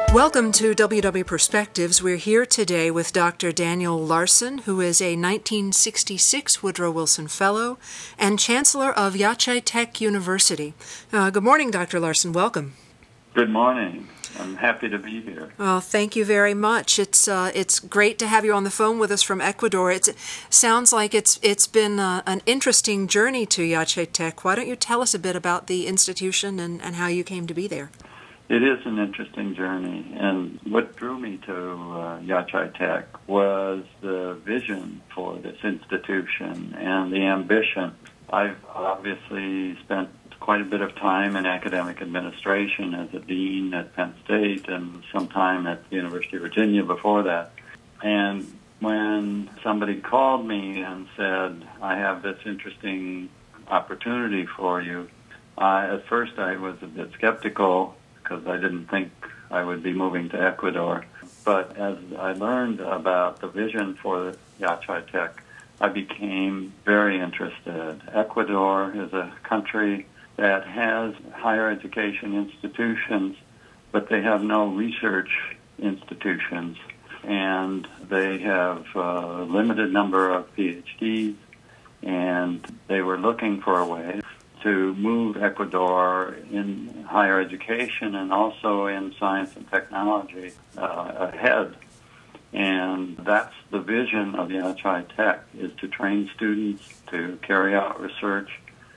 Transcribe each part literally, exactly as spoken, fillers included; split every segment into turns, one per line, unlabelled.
Welcome to W W Perspectives. We're here today with Doctor Daniel Larson, who is a nineteen sixty-six Woodrow Wilson Fellow and Chancellor of Yachai Tech University. Uh, good morning, Doctor Larson. Welcome.
Good morning. I'm happy to be here.
Well, thank you very much. It's uh, it's great to have you on the phone with us from Ecuador. It's, it sounds like it's it's been uh, an interesting journey to Yachai Tech. Why don't you tell us a bit about the institution and, and how you came to be there?
It is an interesting journey, and what drew me to uh, Yachai Tech was the vision for this institution and the ambition. I've obviously spent quite a bit of time in academic administration as a dean at Penn State and some time at the University of Virginia before that. And when somebody called me and said, I have this interesting opportunity for you, uh, at first I was a bit skeptical because I didn't think I would be moving to Ecuador. But as I learned about the vision for Yachai Tech, I became very interested. Ecuador is a country that has higher education institutions, but they have no research institutions, and they have a limited number of P H Ds, and they were looking for a way to move Ecuador in higher education and also in science and technology uh, ahead. And that's the vision of Yachai Tech, is to train students to carry out research,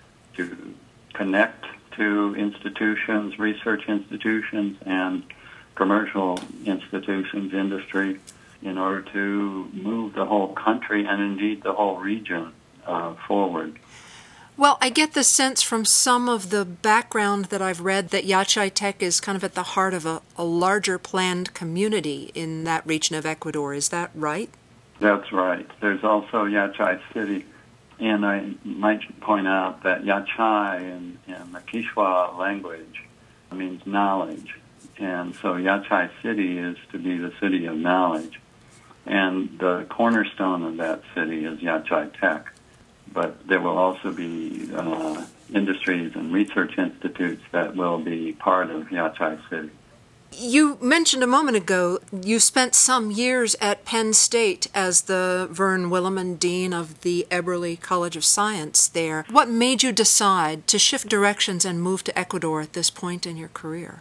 to connect to institutions, research institutions, and commercial institutions, industry, in order to move the whole country and indeed the whole region uh, forward.
Well, I get the sense from some of the background that I've read that Yachai Tech is kind of at the heart of a, a larger planned community in that region of Ecuador. Is that right?
That's right. There's also Yachai City. And I might point out that Yachai in, in the Quechua language means knowledge. And so Yachai City is to be the city of knowledge. And the cornerstone of that city is Yachai Tech. But there will also be uh, industries and research institutes that will be part of Yachai City.
You mentioned a moment ago you spent some years at Penn State as the Vern Williman Dean of the Eberly College of Science there. What made you decide to shift directions and move to Ecuador at this point in your career?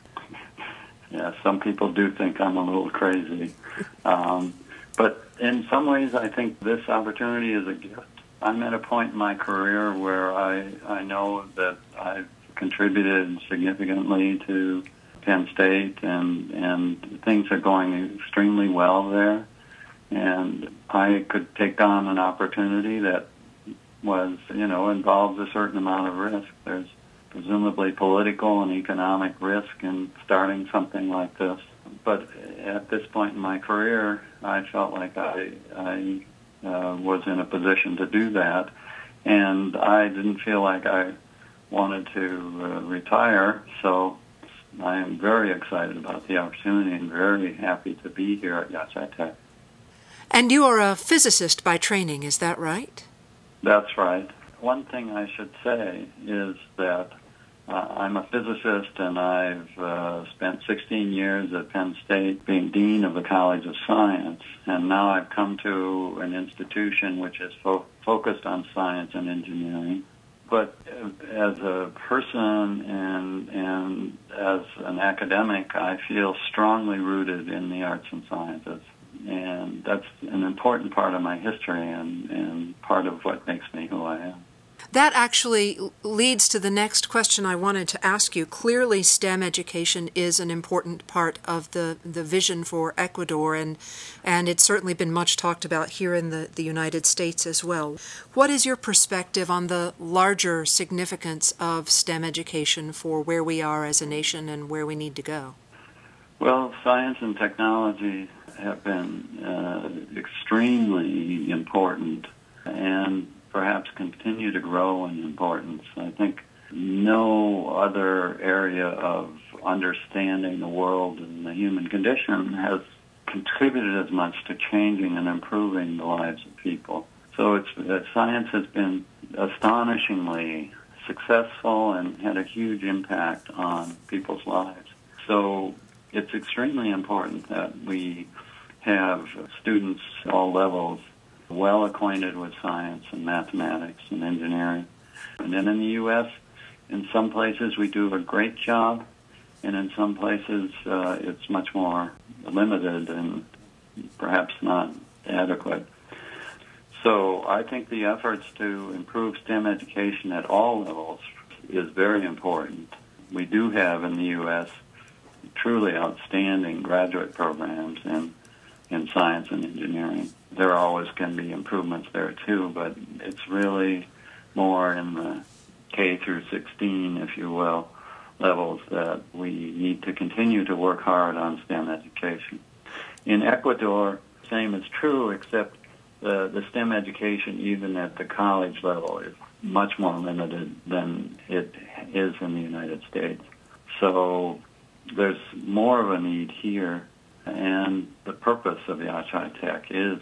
Yeah, some people do think I'm a little crazy. Um, but in some ways, I think this opportunity is a gift. I'm at a point in my career where I, I know that I've contributed significantly to Penn State, and, and things are going extremely well there. And I could take on an opportunity that was, you know, involves a certain amount of risk. There's presumably political and economic risk in starting something like this. But at this point in my career, I felt like I, I uh, was in a position to do that. And I didn't feel like I wanted to uh, retire, so I am very excited about the opportunity and very happy to be here at Yachai Tech.
And you are a physicist by training, is that right?
That's right. One thing I should say is that uh, I'm a physicist, and I've uh, spent sixteen years at Penn State being Dean of the College of Science, and now I've come to an institution which is fo- focused on science and engineering. But as a person and and as an academic, I feel strongly rooted in the arts and sciences. And that's an important part of my history and, and part of what makes me who I am.
That actually leads to the next question I wanted to ask you. Clearly, STEM education is an important part of the, the vision for Ecuador, and and it's certainly been much talked about here in the, the United States as well. What is your perspective on the larger significance of STEM education for where we are as a nation and where we need to go?
Well, science and technology have been uh, extremely important, and perhaps continue to grow in importance. I think no other area of understanding the world and the human condition has contributed as much to changing and improving the lives of people. So it's, uh, science has been astonishingly successful and had a huge impact on people's lives. So it's extremely important that we have students at all levels well acquainted with science and mathematics and engineering. And then in the U S, in some places we do a great job, and in some places uh, it's much more limited and perhaps not adequate. So I think the efforts to improve STEM education at all levels is very important. We do have in the U S truly outstanding graduate programs in, in science and engineering. There always can be improvements there too, but it's really more in the K through sixteen, if you will, levels that we need to continue to work hard on STEM education. In Ecuador, same is true, except the, the STEM education, even at the college level, is much more limited than it is in the United States. So there's more of a need here, and the purpose of Yachai Tech is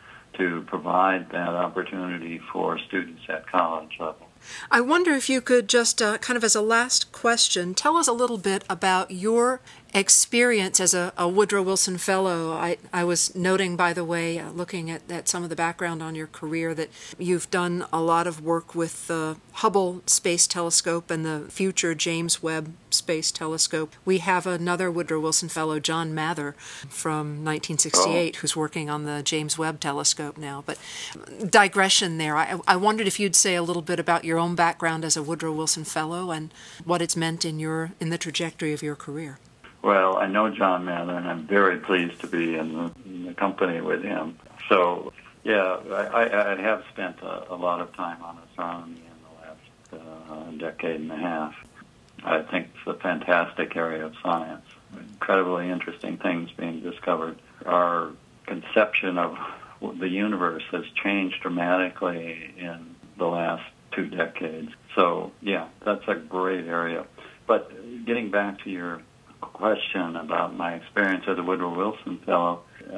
to provide that opportunity for students at college level.
I wonder if you could just, uh, kind of as a last question, tell us a little bit about your experience as a, a Woodrow Wilson Fellow. I, I was noting, by the way, uh, looking at, at some of the background on your career, that you've done a lot of work with the Hubble Space Telescope and the future James Webb Space Telescope. We have another Woodrow Wilson Fellow, John Mather, from nineteen sixty-eight, oh. who's working on the James Webb Telescope now. But digression there. I, I wondered if you'd say a little bit about your own background as a Woodrow Wilson Fellow and what it's meant in your in the trajectory of your career.
Well, I know John Mather, and I'm very pleased to be in the, in the company with him. So, yeah, I, I have spent a, a lot of time on astronomy in the last uh, decade and a half. I think it's a fantastic area of science. Incredibly interesting things being discovered. Our conception of the universe has changed dramatically in the last two decades. So, yeah, that's a great area. But getting back to your question about my experience as a Woodrow Wilson Fellow,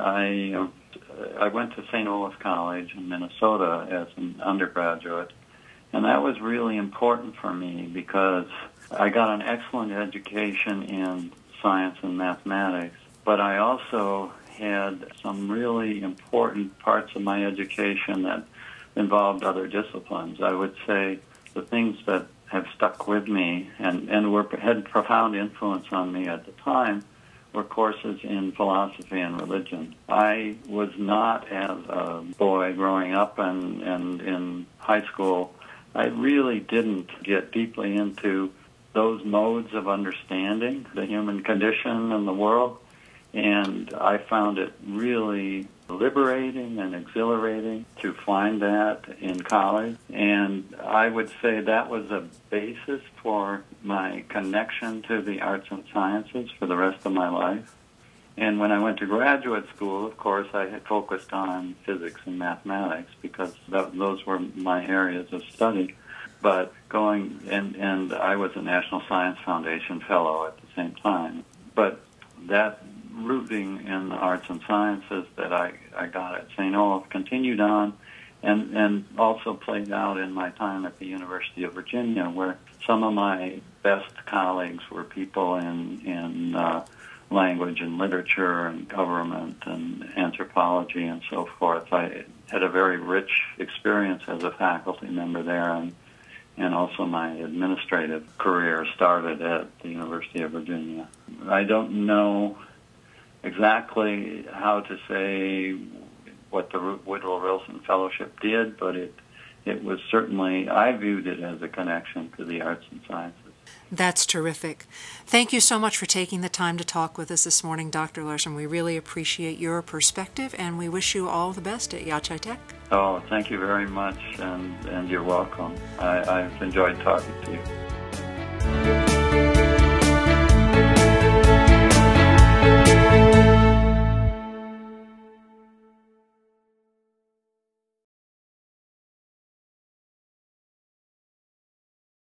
I uh, I went to Saint Olaf College in Minnesota as an undergraduate, and that was really important for me because I got an excellent education in science and mathematics, but I also had some really important parts of my education that involved other disciplines. I would say the things that have stuck with me and, and were had profound influence on me at the time were courses in philosophy and religion. I was not, as a boy growing up and, and in high school, I really didn't get deeply into those modes of understanding the human condition and the world, and I found it really liberating and exhilarating to find that in college. And I would say that was a basis for my connection to the arts and sciences for the rest of my life. And when I went to graduate school, of course, I had focused on physics and mathematics because that, those were my areas of study. But going, and, and I was a National Science Foundation Fellow at the same time. But that rooting in the arts and sciences that I, I got at Saint Olaf continued on and, and also played out in my time at the University of Virginia, where some of my best colleagues were people in, in uh, language and literature and government and anthropology and so forth. I had a very rich experience as a faculty member there, and, and also my administrative career started at the University of Virginia. I don't know exactly how to say what the Woodrow Wilson Fellowship did, but it it was certainly, I viewed it as a connection to the arts and sciences.
That's terrific. Thank you so much for taking the time to talk with us this morning, Doctor Larson. We really appreciate your perspective, and we wish you all the best at Yachai Tech.
Oh, thank you very much, and, and you're welcome. I, I've enjoyed talking to you.